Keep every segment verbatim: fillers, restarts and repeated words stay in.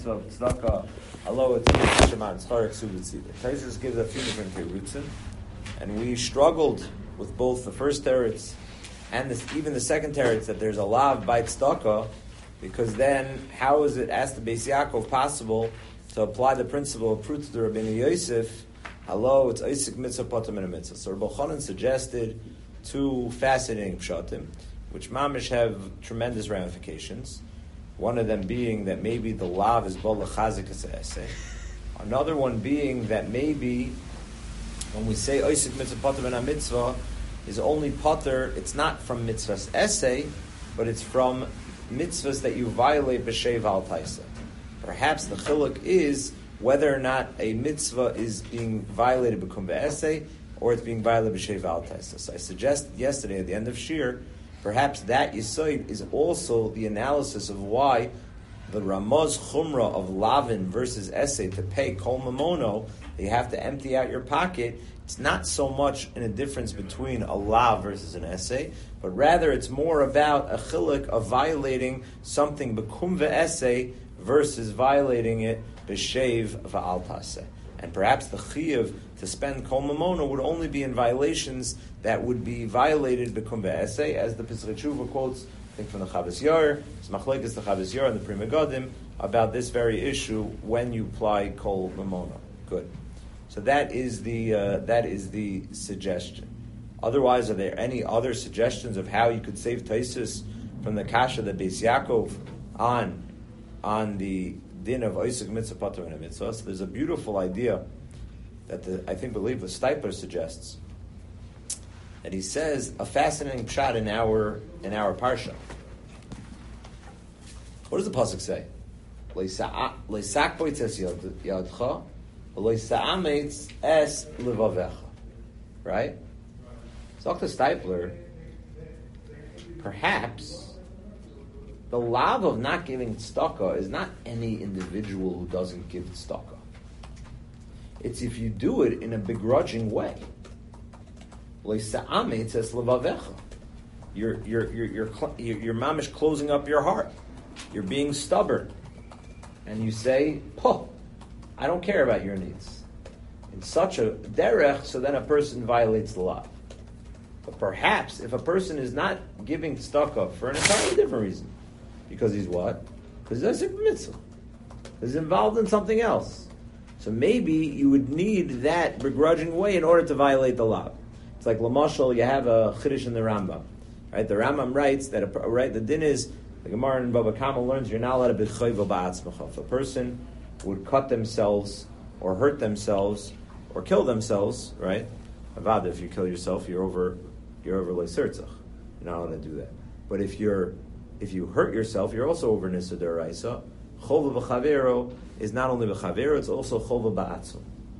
So tzedakah, although it's Shemar, it's Charak Subitzid. Taisus gives a few different terutzim, and we struggled with both the first teretz and this, even the second teretz that there's a lav by tzedakah, because then how is it, as the Beis Yaakov, possible to apply the principle of Prutz to Rabbeinu Yosef? Hello, it's Isaac mitzvah potem and a mitzvah. So Rabbi Chanan suggested two fascinating pshatim, which mamish have tremendous ramifications. One of them being that maybe the lav is bol lechazik as a essay. Another one being that maybe when we say Isaac mitzvah potem and a mitzvah is only potter, it's not from mitzvah's essay, but it's from mitzvahs that you violate b'sheiv al taisa. Perhaps the chiluk is whether or not a mitzvah is being violated b'kum ve'essay or it's being violated b'sheiv al taisa. So I suggested yesterday at the end of Shir, perhaps that yisoid is also the analysis of why the Ramaz Chumrah of Lavin versus essay to pay kol mamono, you have to empty out your pocket. It's not so much in a difference between a lav versus an essay, but rather it's more about a chiluk of violating something b'kum ve'essay versus violating it b'sheiv v'al taseh. And perhaps the chiyuv to spend kol mamono would only be in violations that would be violated b'kum ve'essay, as the Pesach Tshuva quotes, I think from the Chavos Yair, it's machlekes the Chavos Yair and the Pri Megadim about this very issue when you apply kol mamono. Good. So that is the uh, that is the suggestion. Otherwise, are there any other suggestions of how you could save Taisus from the kasha that Beis Yaakov on on the din of Isaac mitzvah pater and a mitzvah? So there's a beautiful idea that the, I think believe the Stipler suggests, that he says a fascinating pshat in our in our parsha. What does the pasuk say? Leisak boitzes yadcha. Es levavecha, right? So Doctor Stipler, perhaps the lav of not giving tzedakah is not any individual who doesn't give tzedakah. It's if you do it in a begrudging way. Es levavecha. You're you're you're you're you're, you're mamish closing up your heart. You're being stubborn, and you say, "Poh, I don't care about your needs." In such a derech, so then a person violates the law. But perhaps if a person is not giving tzedakah for an entirely different reason, because he's what? Because he's a mitzvah. He's involved in something else. So maybe you would need that begrudging way in order to violate the law. It's like Lamashal, you have a chiddush in the Rambam. Right? The Rambam writes that a, right, the din is, the Gemara in Baba Kama learns, you're not allowed to be chayva ba'atzmacha. If a person would cut themselves or hurt themselves or kill themselves, right? Avada, if you kill yourself, you're over you're over leisertzach. You're not allowed to do that. But if you're if you hurt yourself, you're also over nisa deraisa. Chova b'chavero is not only b'chavero, it's also chova ba'atzum.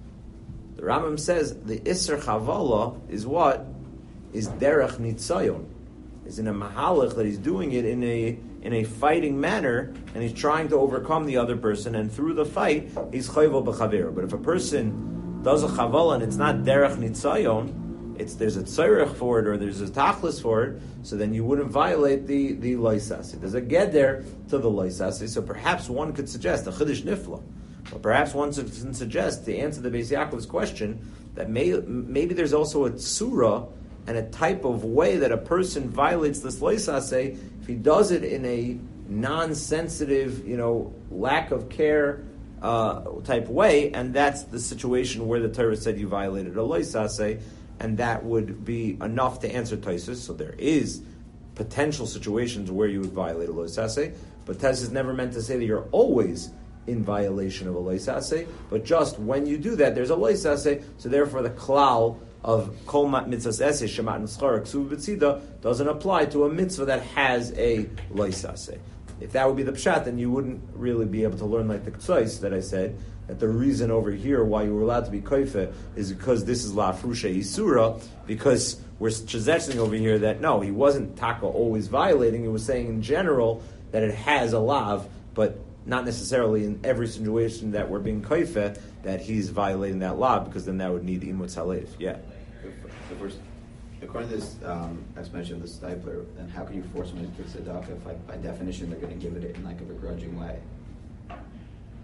The Rambam says the iser chavala is what? Is derech nitzayon. Is in a mahalach that he's doing it in a in a fighting manner, and he's trying to overcome the other person, and through the fight, he's chayvo b'chavero. But if a person does a chavala and it's not derech nitzayon, it's there's a tzarech for it or there's a tachlis for it, so then you wouldn't violate the the loisasi. There's a geder to the loisasi. So perhaps one could suggest a chiddush nifla, or perhaps one could suggest to answer the Beis Yaakov's question that may, maybe there's also a tzura and a type of way that a person violates this loisase if he does it in a non-sensitive, you know, lack of care uh, type way, and that's the situation where the Torah said you violated a loisase, and that would be enough to answer Taisus. So there is potential situations where you would violate a loisase, but Taisus is never meant to say that you're always in violation of a loisase, but just when you do that, there's a loisase, so therefore the klal of kol mitzvahs eseh shemat neschar ksuv b'tzida doesn't apply to a mitzvah that has a loisase. If that would be the pshat, then you wouldn't really be able to learn like the k'tzais that I said, that the reason over here why you were allowed to be koife is because this is la frusha isura, because we're suggesting over here that no, he wasn't taka always violating, he was saying in general that it has a lav, but not necessarily in every situation that we're being koife that he's violating that law, because then that would need imutz halev. Yeah. So first, according to this um, explanation of the Stipler, then how can you force someone to give tzedakah if, like, by definition, they're going to give it in like a begrudging way?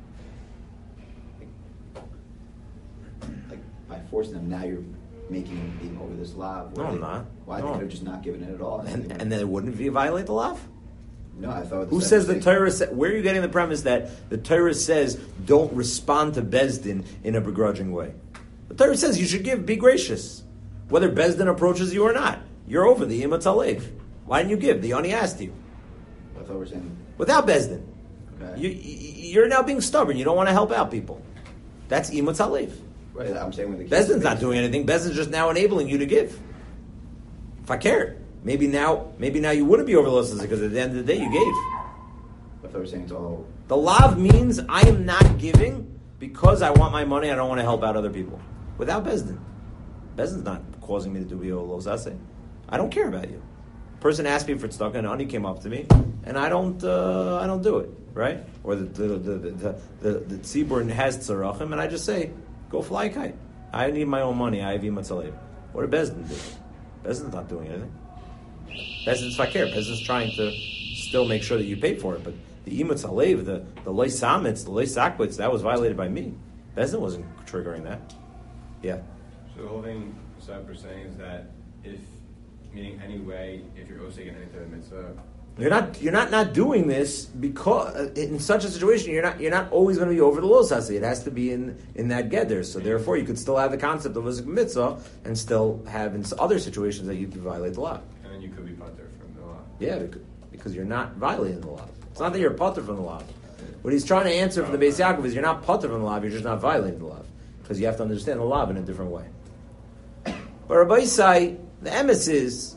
forcing them. Now you're making them being over this lav. No, I'm not. Why No. they could have just not given it at all? And, and then it wouldn't be violate the law? No, I thought. Who says the Torah? Sa- where are you getting the premise that the Torah says don't respond to Bezdin in a begrudging way? The Torah says you should give, be gracious, whether Bezdin approaches you or not. You're over the Imat Alev. Why didn't you give? The Oni asked you. I thought we were saying Without Bezdin. Okay. You, you're now being stubborn. You don't want to help out people. That's Imat Alev. Right, I'm saying when the Bezdin's not doing anything. Bezdin's just now enabling you to give. If I cared. Maybe now, maybe now you wouldn't be over the losses because at the end of the day you gave. I thought we were saying it's all. The lav means I am not giving because I want my money. I don't want to help out other people. Without Bezdin, Bezdin's not causing me to do bi'ol losase. I don't care about you. Person asked me for tzedakah, and Ani came up to me, and I don't, uh, I don't do it, right? Or the the the the the, the tzibur has tzarachim, and I just say, go fly a kite. I need my own money. I have imatzalev. What did Bezdin do? Bezdin's not doing anything. Bezdin's fakir. Bezdin's trying to still make sure that you pay for it, but the imatz alev, the the loy samitz, the loy sakwitz, that was violated by me. Bezdin wasn't triggering that. Yeah. So the whole thing Cypher is saying is that if, meaning any way, if you're osig in any type of mitzvah, You're not you're not not doing this because in such a situation you're not you're not always going to be over the los hasi. It has to be in, in that geder. So therefore you could still have the concept of a mitzvah and still have in other situations that you could violate the law. and then you could be pater from the law. Yeah, because, because you're not violating the law. It's not that you're pater from the law. What he's trying to answer from the Beis Yaakov is you're not pater from the law. You're just not violating the law because you have to understand the law in a different way. But Rabbi Isai, the emes is.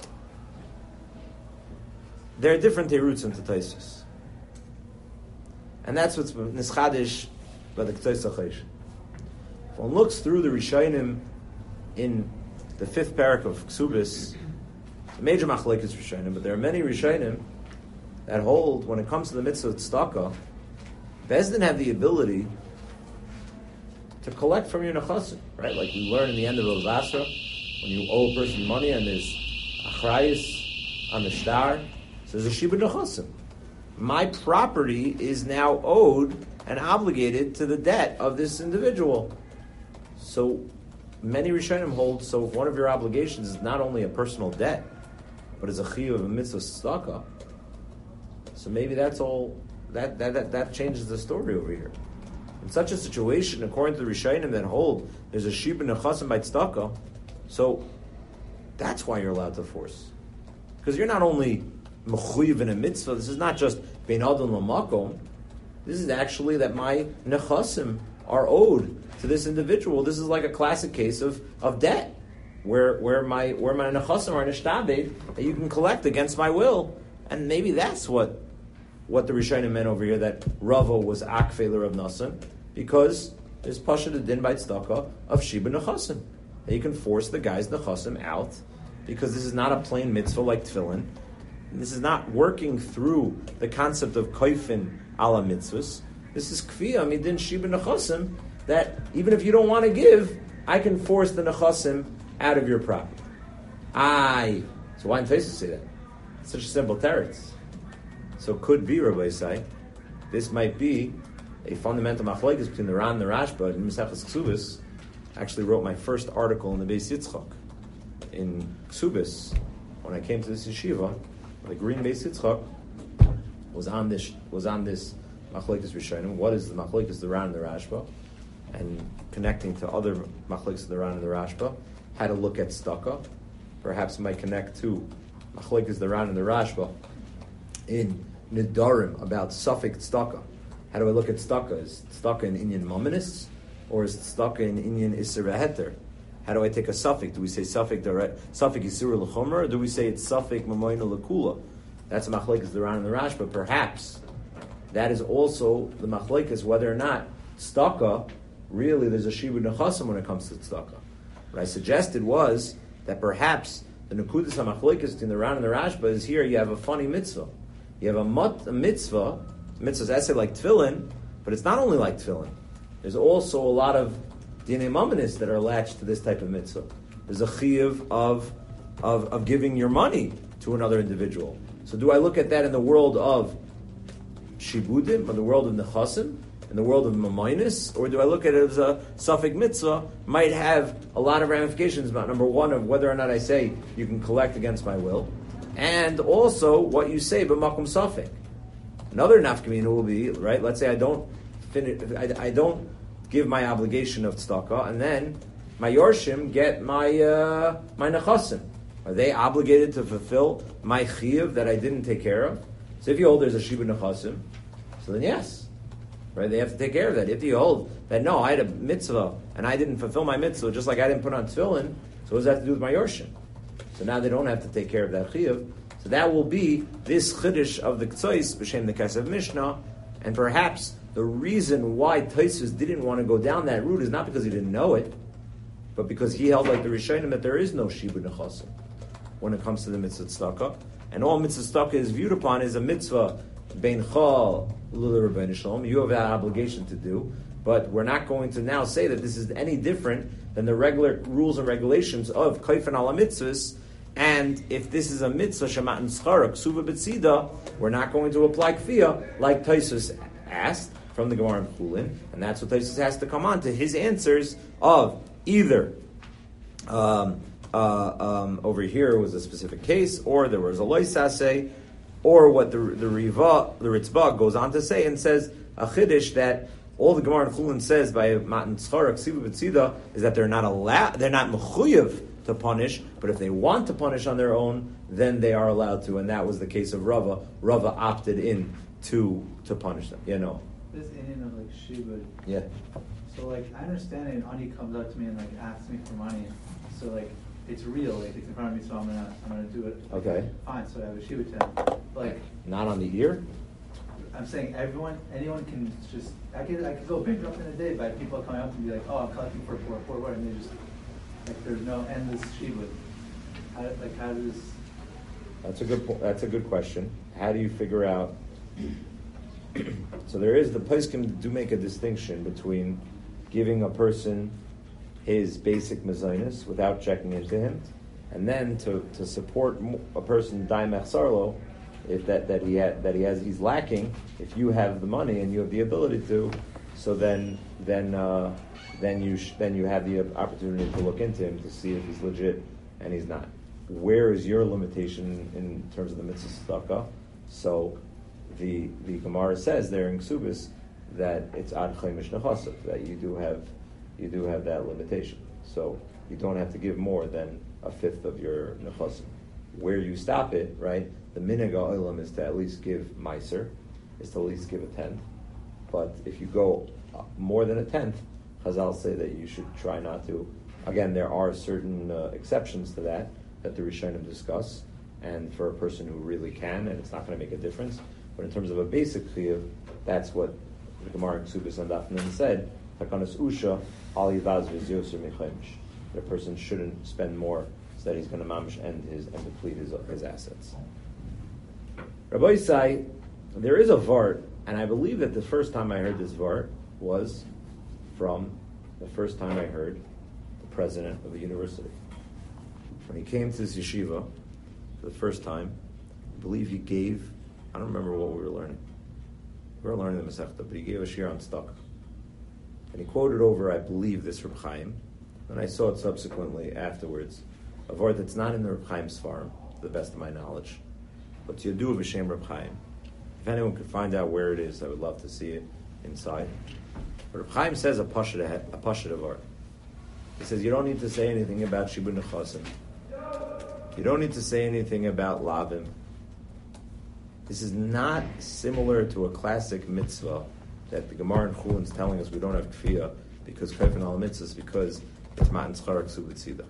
There are different teruts into Taisus. And that's what's nischadish by the Ktosach Chaysh. If one looks through the Rishonim in the fifth parak of Ksubis, the major machlekes is Rishonim, but there are many Rishonim that hold, when it comes to the mitzvah of tzedakah, Bezdin have the ability to collect from your nechasim, right? Like we learn in the end of Rav Asra, when you owe a person money and there's achrayus on the shtar, so there's a shiba nechasim. My property is now owed and obligated to the debt of this individual. So many Rishonim hold, so if one of your obligations is not only a personal debt, but is a chiyuv of a mitzvah tzedakah, so maybe that's all, that, that, that, that changes the story over here. In such a situation, according to the Rishonim that hold, there's a shiba nechasim by tzedakah, so that's why you're allowed to force. Because you're not only mechuyev in a mitzvah, this is not just bein adon l'makom, this is actually that my nechasim are owed to this individual. This is like a classic case of, of debt, where where my where my nechasim are nishtabed, that you can collect against my will. And maybe that's what what the Rishonim meant over here, that Rava was akfei l'Rav Nassan, because there's pasha the din by tzedakah of shiba nechasim. That you can force the guy's nechasim out, because this is not a plain mitzvah like tefillin. And this is not working through the concept of koifin ala mitzvahs. This is kfiyah midin shiba nechasim, that even if you don't want to give, I can force the nechasim out of your property. Aye. So why didn't Tosfos say that? It's such a simple teretz. So could be, Rabbi say, this might be a fundamental machlokes between the Ran and the Rashba in Maseches Ksubis. I actually wrote my first article in the Beis Yitzchak in Ksubis when I came to this yeshiva. The Green Beis Yitzchak was on this was on this machlokes Rishonim. What is the machlokes, the Ran and the Rashba? And connecting to other machlokes of the Ran and the Rashba, how to look at tzedakah. Perhaps might connect to machlokes the Ran and the Rashba in Nidarim about suffix tzedakah. How do I look at tzedakah? Is tzedakah in Inyan Mominus, or is tzedakah in Inyan Isser V'Heter? How do I take a suffix? Do we say suffix direct, suffix Isur L'Chomer, or do we say it's suffix Mamoina L'Kula? That's a machlokes the Ran and the Rashba. Perhaps that is also the machlokes whether or not tzedakah, really there's a shibu nechasim when it comes to tzedakah. What I suggested was that perhaps the nekudas hamachlokes between the Ran and the Rashba is here you have a funny mitzvah. You have a, mut, a mitzvah, mitzvah's essay like tefillin, but it's not only like tefillin. There's also a lot of dinei mamanis that are latched to this type of mitzvah. There's a chiyuv of, of, of giving your money to another individual. So do I look at that in the world of shibudim, or the world of nechasim? in the world of Mamoinus, or do I look at it as a suffix mitzvah, might have a lot of ramifications about, number one, of whether or not I say you can collect against my will, and also what you say, b'makom suffix. Another nafkamina will be, right, let's say I don't finish, I, I don't give my obligation of tzedakah, and then my yorshim get my uh, my nechasim. Are they obligated to fulfill my chiyuv that I didn't take care of? So if you hold there's a shibu nechasim, so then yes, right? They have to take care of that. If you hold that no, I had a mitzvah and I didn't fulfill my mitzvah, just like I didn't put on tefillin, so what does that have to do with my yorshim? So now they don't have to take care of that chiyuv. So that will be this chiddush of the Ktsois b'shem the Kesav Mishnah, and perhaps the reason why Tosfos didn't want to go down that route is not because he didn't know it, but because he held like the Rishonim that there is no shibu nechasim when it comes to the mitzvah tzedakah, and all mitzvah tzedakah is viewed upon as a mitzvah bein chal l'le Rebbeinu Shalom. You have that obligation to do, but we're not going to now say that this is any different than the regular rules and regulations of kaifan ala mitzvahs. And if this is a mitzvah shemat and schara ksuva b'tzida, we're not going to apply kfiyah like Tosfos asked from the Gemara in Chulin, and that's what Tosfos has to come on to his answers of either um, uh, um, over here was a specific case, or there was a loisase, or what the the Riva, the Ritzvah goes on to say and says a chiddush that all the Gemara in Chulin says by matan tzchara ksiva b'tzida is that they're not allowed, they're not mechuyev to punish, but if they want to punish on their own, then they are allowed to, and that was the case of Rava. Rava opted in to to punish them. You know. This Indian of like shibud. Yeah. So like I understand it, and Ani comes up to me and like asks me for money. So like it's real, like it's in front of me, so I'm gonna I'm gonna do it. Okay. Fine. So I have a shibud to him. Like not on the ear. I'm saying everyone, anyone can just. I could I could go bankrupt in a day by people coming up and be like, oh, I'm collecting for for for what, and they just like there's no endless shibud. How like how does? That's a good po- that's a good question. How do you figure out? So there is, the poskim do make a distinction between giving a person his basic mezainis without checking into him, and then to, to support a person daimech sarlo, if that, that he ha- that he has he's lacking. If you have the money and you have the ability to, so then then uh, then you sh- then you have the opportunity to look into him to see if he's legit, and he's not. Where is your limitation in terms of the mitzvah tzedakah? So the the Gemara says there in Ksubis that it's ad chaimish nechasav, that you do have you do have that limitation. So you don't have to give more than a fifth of your nechasim. Where you stop it, right? The minhag ha'olam is to at least give meiser, is to at least give a tenth. But if you go more than a tenth, Chazal say that you should try not to. Again, there are certain uh, exceptions to that that the Rishonim discuss, and for a person who really can, and it's not going to make a difference. But in terms of a basic chiyuv, that's what the Gemara in Ksubis and Dafnin said. Takanas usha ali vaz v'zyoser mechaimish. The person shouldn't spend more, so that he's going to mamish end his and deplete his, his assets. Rabbi Yisai, there is a vart, and I believe that the first time I heard this vart was from the first time I heard the president of the university. When he came to this yeshiva for the first time, I believe he gave, I don't remember what we were learning. We were learning the Masechta, but he gave a shir on tzedakah. And he quoted over, I believe, this Reb Chaim, and I saw it subsequently afterwards, a vart that's not in the Reb Chaim's farm, to the best of my knowledge, but Yadu B'Shem Reb Chaim. If anyone could find out where it is, I would love to see it inside. But Reb Chaim says a pashut a pashut of art. He says you don't need to say anything about Shibud Nechasim. You don't need to say anything about Lavim. This is not similar to a classic mitzvah that the Gemara in Chulin is telling us we don't have kfiyah because kfiyah al mitzvahs because it's matan tzchara ksuv tzida.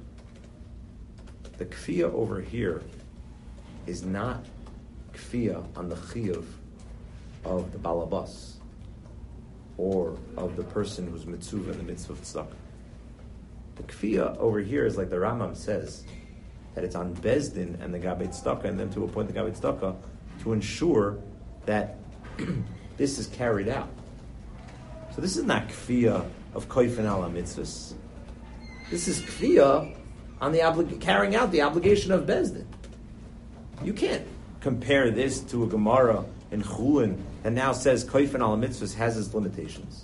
The kfiyah over here is not kfiyah on the chiyuv of the balabas or of the person who's mitzvah in the mitzvah of tzedakah. The kfiyah over here is like the Rambam says, that it's on Bezdin and the Gabei Tzedakah, and then to appoint the Gabei Tzedakah to ensure that this is carried out. So this is not kfiyah of koifen ala mitzvahs. This is kfiyah on the oblig- carrying out the obligation of Bezdin. You can't compare this to a Gemara in Chulin that now says koifen al mitzvahs has its limitations.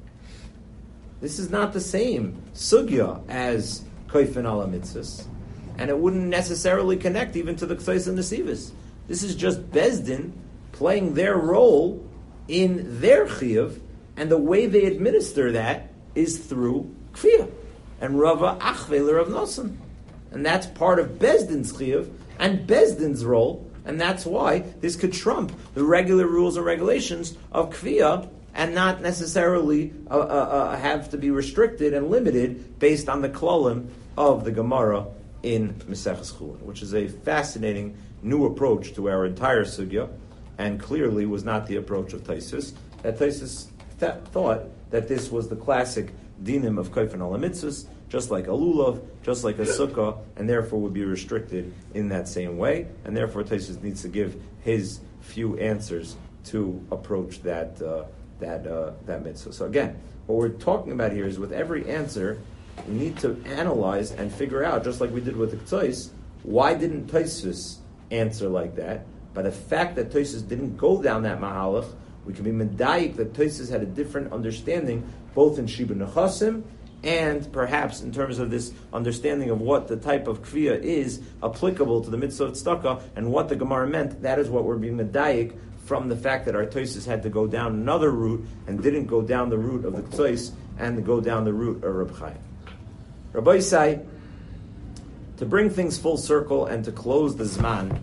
This is not the same sugya as koifen al mitzvahs, and it wouldn't necessarily connect even to the ksais and nesivos. This is just Bezdin playing their role in their chiyuv, and the way they administer that is through kfiyah. And Rava achve Rav Nosson. And that's part of Bezdin's chiyuv and Bezdin's role, and that's why this could trump the regular rules and regulations of kfiyah and not necessarily uh, uh, uh, have to be restricted and limited based on the klolim of the Gemara in Maseches Chulin, which is a fascinating new approach to our entire sugya, and clearly was not the approach of Taisus. That Taisus th- thought that this was the classic dinim of koifen al mitzvahs, just like a lulav, just like a sukkah, and therefore would be restricted in that same way, and therefore Taisus needs to give his few answers to approach that uh, that uh, that mitzvah. So again, what we're talking about here is with every answer, we need to analyze and figure out, just like we did with the Ktsois, why didn't Taisus answer like that? By the fact that Taisus didn't go down that mahalach, we can be medayik that Taisus had a different understanding, both in Shiba Nechasim and perhaps in terms of this understanding of what the type of kfiyah is applicable to the mitzvah of tzedakah and what the Gemara meant. That is what we're being medayik from the fact that our Taisus had to go down another route and didn't go down the route of the Ktsois and go down the route of Reb Chaim. Rabbi Yisai, to bring things full circle and to close the Zman,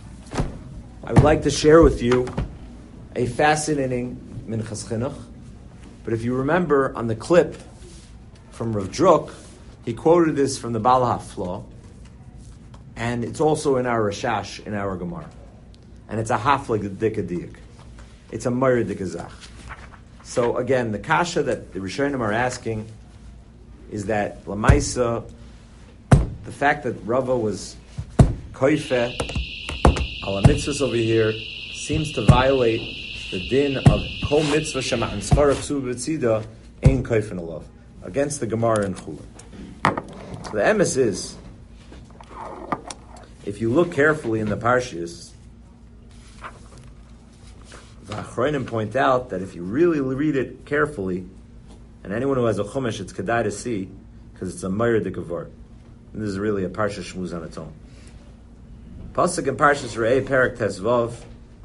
I would like to share with you a fascinating Minchas Chinuch. But if you remember on the clip from Rav Druk, he quoted this from the Baal HaFla, and it's also in our Rashash, in our Gemara. And it's a haflig dikadiyik. It's a mayr dikazach. So again, the kasha that the Rishonim are asking is that Lamaisa, the fact that Rava was koife ala mitzvahs over here seems to violate the din of kol mitzvah shema and schar chsuv b'tzida ein koifen alav, against the Gemara in Chulin. So the emes is, if you look carefully in the parshas, the Achronim point out that if you really read it carefully, and anyone who has a chumash, it's kedai to see, because it's a mayr dikavar. And this is really a parsha shmuz on its own. Pasuk in Parshas Re'eh Perek Tesvav,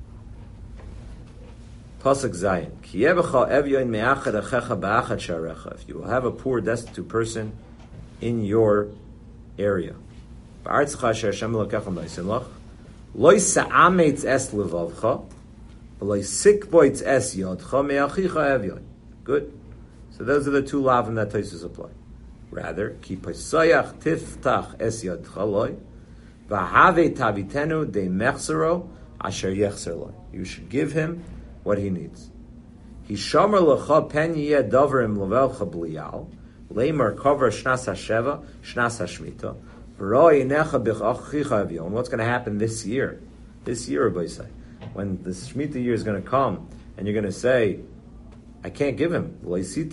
Pasuk Zayin. Ki yebecha evyoin me'achad achecha ba'achad sharecha. If you will have a poor, destitute person in your area, ba'artzcha asher Hashem elokecha ma'isen lach, lo yisa'ametz es levavcha, v'lo yisikboitz es yodcha me'achicha evyoin. Good. So those are the two lavim that Taisus apply. Rather, ki pasayach tiftach es yodcha loy, v'have tavitenu de mechzero asher yechzer loy. You should give him what he needs. He shomer lecha pen yeh daverim levelcha bliyal, leimar cover shnas hasheva, shnas hashmita, v'ro yinecha b'chachicha evyon. What's going to happen this year? This year, Rabbi Yisai, when the Shemitah year is going to come, and you're going to say, I can't give him. Zok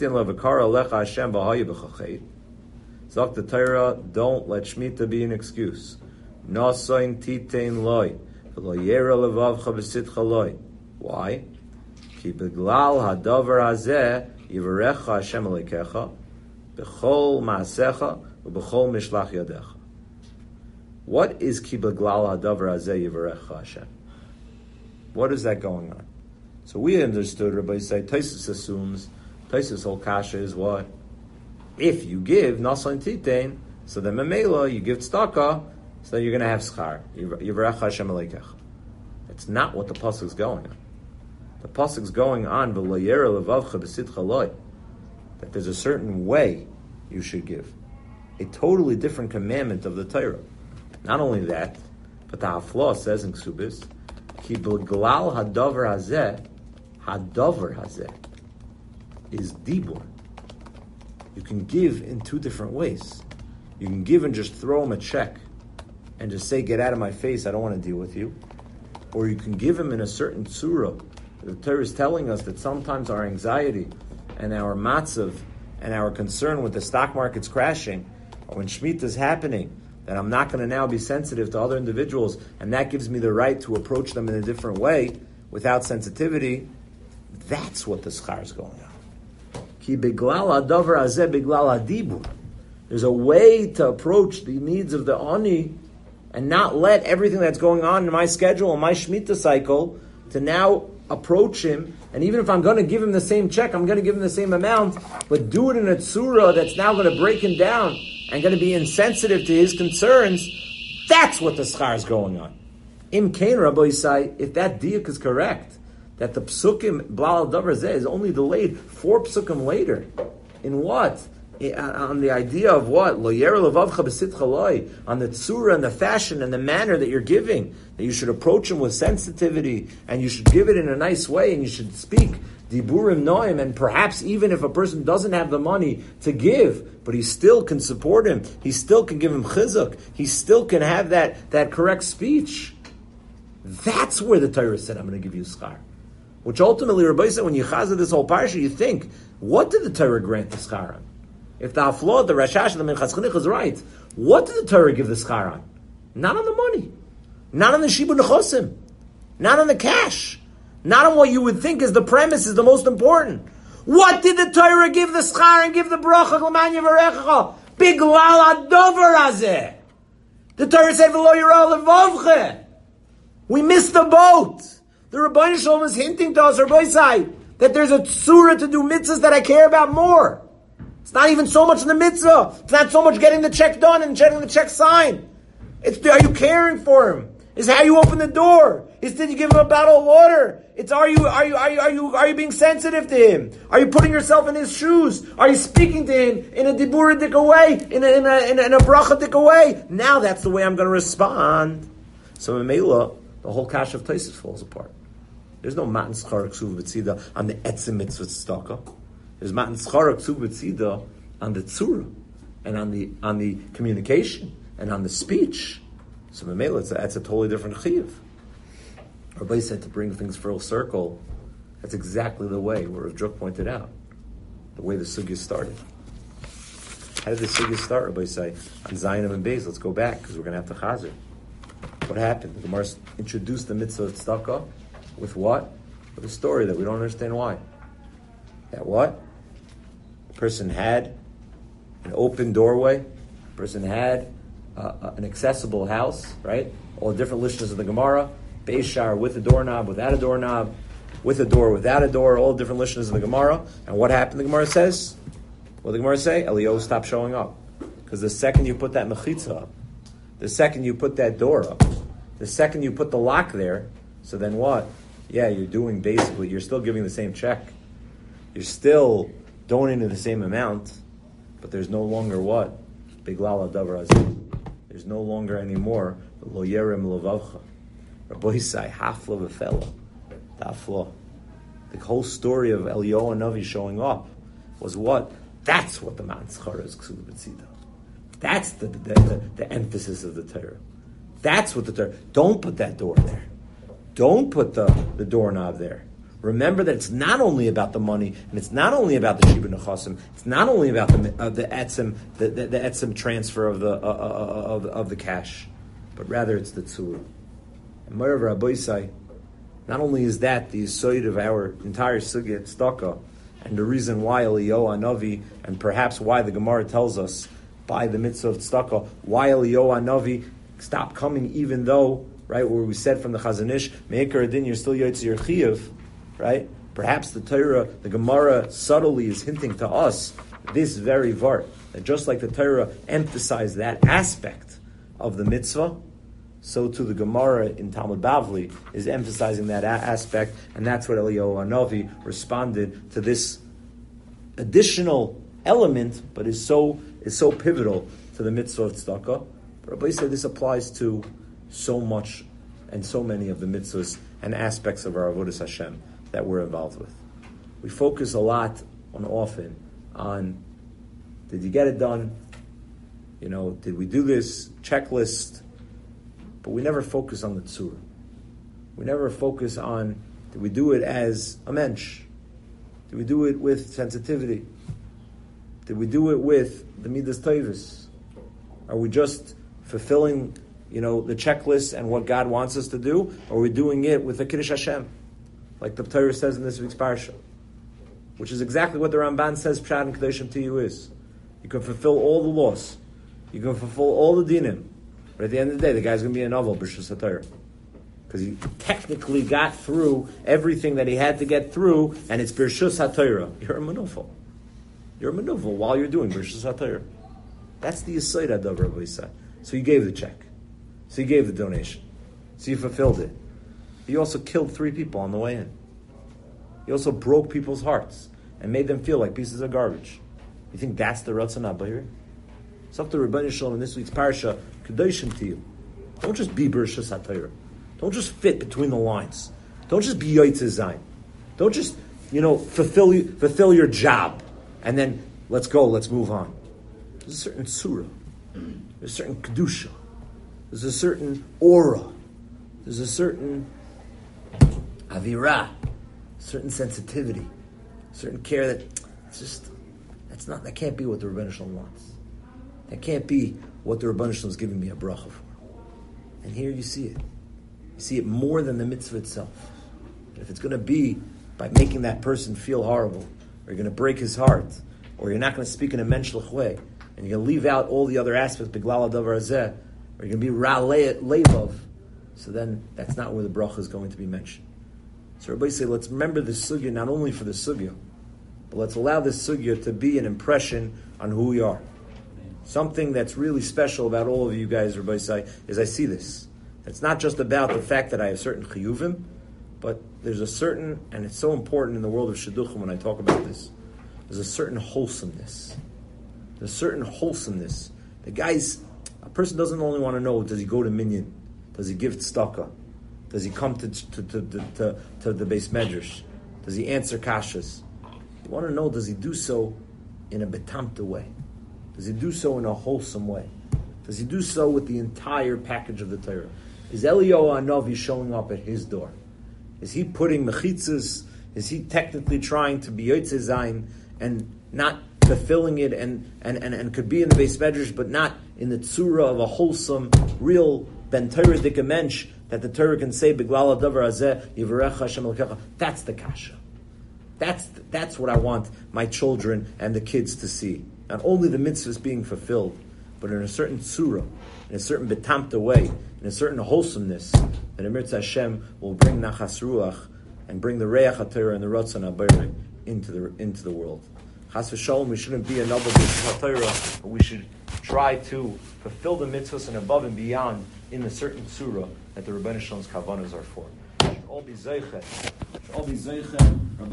the Torah, don't let Shemitah be an excuse. Nasoin titein loy, v'lo yera levavcha b'sitcha loy. Why? Ki beglal hadavar hazeh yivarecha Hashem alekecha b'chol ma'asecha u'b'chol mishlach yadecha. What is ki beglal hadavar hazeh yivarecha Hashem? What is that going on? So we understood, Rabbi say, Taisus assumes, Taisus whole kasha is what? If you give nasan titein, so then memela, you give tzedakah, so you're going to have schar. Yivarech Hashem aleikecha. That's not what the pasuk is going on. The pasuk is going on v'lo yera levavcha b'sitcha loy, that there's a certain way you should give. A totally different commandment of the Torah. Not only that, but the Hafla says in Ksubis, ki b'glal hadavar hazeh, hadavar hazeh is dibur. You can give in two different ways. You can give and just throw him a check and just say, get out of my face, I don't want to deal with you. Or you can give him in a certain tzura. The Torah is telling us that sometimes our anxiety and our matzav and our concern with the stock markets crashing, or when Shemitah is happening, that I'm not going to now be sensitive to other individuals, and that gives me the right to approach them in a different way without sensitivity. That's what the schar is going on. Ki biglal hadavar hazeh biglal hadibur. There's a way to approach the needs of the ani and not let everything that's going on in my schedule, in my Shemitah cycle, to now approach him. And even if I'm going to give him the same check, I'm going to give him the same amount, but do it in a tzura that's now going to break him down and going to be insensitive to his concerns. That's what the schar is going on. Im Kain Rabbi Yisai, if that diuk is correct, that the psukim blal davar zeh is only delayed four psukim later. In what? On the idea of what? Lo yer levavcha b'sitcha loy. On the tzura and the fashion and the manner that you're giving. That you should approach him with sensitivity and you should give it in a nice way and you should speak diburim noim, and perhaps even if a person doesn't have the money to give, but he still can support him, he still can give him chizuk, he still can have that, that correct speech. That's where the Torah said, I'm going to give you schar. Which ultimately, Rabbi said, when you chazah this whole parsha, you think, what did the Torah grant the schar on? If the Haflot, the Rashash, and the Minchas Chinuch is right, what did the Torah give the schar on? Not on the money. Not on the Shibud Nechosim. Not on the cash. Not on what you would think is the premise is the most important. What did the Torah give the schar and give the bracha? L'man yivarechecha. Biglal hadover hazeh. The Torah said, v'lo yirah levavche. We missed the boat. The Rebbeinu Shalom is hinting to us, Rabbi Yisai, that there's a tzura to do mitzvahs that I care about more. It's not even so much in the mitzvah. It's not so much getting the check done and getting the check signed. It's, are you caring for him? It's how you open the door. It's did you give him a bottle of water? It's are you are you are you are you are you being sensitive to him? Are you putting yourself in his shoes? Are you speaking to him in a diburadik way, in a in a in a, in a brachadik way? Now that's the way I'm going to respond. So in Mela, the whole kash of Taisus falls apart. There's no matan schar ksuv b'tzida on the etzim mitzvah tzedakah. There's matan schar ksuv b'tzida on the tzura and on the on the communication and on the speech. So Mamela, it's a, that's a totally different chiyuv. Rabbi said to bring things full circle, that's exactly the way, where Rav Druk pointed out, the way the sugya started. How did the sugya start, Rabbi say? On Zayin and Beis, let's go back, because we're going to have to chazer. What happened? The Gemara introduced the mitzvah of tzedakah with what? With a story that we don't understand why. That what? A person had an open doorway, a person had Uh, an accessible house, right? All the different lishnas of the Gemara, Beis Shar with a doorknob, without a doorknob, with a door, without a door, all the different lishnas of the Gemara. And what happened, the Gemara says? What did the Gemara say? Eliyahu stopped showing up. Because the second you put that mechitza up, the second you put that door up, the second you put the lock there, so then what? Yeah, you're doing basically, you're still giving the same check. You're still donating the same amount, but there's no longer what? Biglal hadavar hazeh. There's no longer anymore lo yerim levavcha. Rabbi Yisai hafla v'fela tafla. The whole story of Eliyahu Hanavi showing up was what? That's what the matan schar is ksuv b'tzida. That's the the, the the emphasis of the Torah. That's what the Torah. Don't put that door there. Don't put the the doorknob there. Remember that it's not only about the money, and it's not only about the Shibud Nechosim. It's not only about the uh, the etzim, the, the, the etzim transfer of the uh, uh, of, of the cash, but rather it's the tzura. And Merav Rabbi Yisai, not only is that the yisoid of our entire sugya tzedakah, and the reason why Eliyahu Hanavi, and perhaps why the Gemara tells us by the mitzvah of tzedakah, why Eliyahu Hanavi stopped coming, even though, right, where we said from the Chazon Ish, Me'ikar Adin, you're still Yotzei Chiyuv. Right? Perhaps the Torah, the Gemara subtly is hinting to us this very vart, that just like the Torah emphasized that aspect of the mitzvah, so too the Gemara in Talmud Bavli is emphasizing that a- aspect, and that's what Eliyahu Hanavi responded to this additional element, but is so is so pivotal to the mitzvah of tzedakah. But Rabbi said this applies to so much and so many of the mitzvahs and aspects of our avodas Hashem that we're involved with. We focus a lot and often on, did you get it done? You know, did we do this checklist? But we never focus on the tzura. We never focus on, did we do it as a mensch? Did we do it with sensitivity? Did we do it with the midas tovus? Are we just fulfilling, you know, the checklist and what God wants us to do? Or are we doing it with the Kiddush Hashem? like the Torah says in this week's parsha, which is exactly what the Ramban says Pshat and Kedoshim to you is. You can fulfill all the laws. You can fulfill all the dinim. But at the end of the day, the guy's going to be a novel, B'Rishus HaTorah. Because he technically got through everything that he had to get through, and it's B'Rishus HaTorah. You're a manufal. You're a manufal while you're doing B'Rishus HaTorah. That's the Yesod Adav, Rabbi Yisai. So you gave the check. So you gave the donation. So you fulfilled it. You also killed three people on the way in. You also broke people's hearts and made them feel like pieces of garbage. You think that's the Ratzon HaBayir? It's up to Rebbeinu Shalom in this week's parsha, Kedoshim to you. Don't just be B'Rishus HaTorah. Don't just fit between the lines. Don't just be Yotzei Zayin. Don't just, you know, fulfill fulfill your job and then let's go, let's move on. There's a certain surah. There's a certain kedusha. There's a certain aura. There's a certain avirah, certain sensitivity, certain care that it's just that's not that can't be what the Rebbeinu Shalom wants. That can't be what the Rebbeinu Shalom is giving me a bracha for. And here you see it. You see it more than the mitzvah itself. And if it's going to be by making that person feel horrible, or you're going to break his heart, or you're not going to speak in a menschlich way, and you're going to leave out all the other aspects, beglal hadavar hazeh, or you're going to be ra levav, so then that's not where the bracha is going to be mentioned. So everybody say, let's remember this sugya not only for the sugya, but let's allow this sugya to be an impression on who we are. Something that's really special about all of you guys, everybody say, is I see this. It's not just about the fact that I have certain chiyuvim, but there's a certain, and it's so important in the world of shidduchim when I talk about this, there's a certain wholesomeness. There's a certain wholesomeness. The guy's, a person doesn't only want to know, does he go to minyan? Does he give tzedakah? Does he come to to, to, to, to, to the Beis Medrash? Does he answer kashas? You want to know, does he do so in a betamta way? Does he do so in a wholesome way? Does he do so with the entire package of the Torah? Is Eliyahu Hanavi showing up at his door? Is he putting mechitzas? Is he technically trying to be Yotzei Zayin and not fulfilling it and, and, and, and could be in the Beis Medrash but not in the tzura of a wholesome, real ben Torah dik mensch that the Torah can say beglal hadavar hazeh yivarecha Hashem Elokecha? That's the kasha. That's that's what I want my children and the kids to see. Not only the mitzvahs being fulfilled, but in a certain tzura, in a certain betamta way, in a certain wholesomeness, that Emir Hashem will bring nachas ruach and bring the reach HaTorah and the ratzon habayir into the into the world. Chas v'shalom, we shouldn't be another mitzvah HaTorah, but we should try to fulfill the mitzvahs and above and beyond in a certain tzura that the Rebbeinu Shalom's kavanas are for. Should all be zeicha. Should all be zeicha.